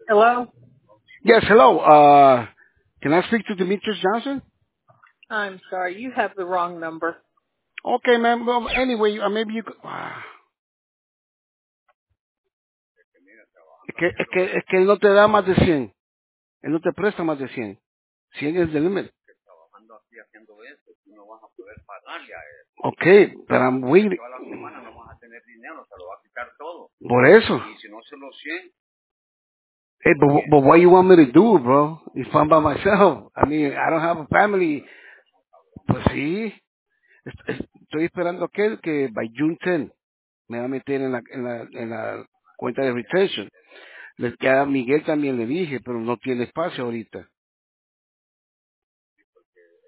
Hello? Yes, hello. Can I speak to Demetrius Johnson? I'm sorry, you have the wrong number. Okay, man. Well, anyway, maybe you could... Es que él no te da más de 100. Él no te presta más de 100. 100 es el límite. Okay, but I'm waiting. Por eso. Hey, but what you want me to do, bro? If I'm by myself. I mean, I don't have a family. Pues sí. Estoy esperando que by June 10 me va a meter en la cuenta de retention. Ya a Miguel también le dije, pero no tiene espacio ahorita.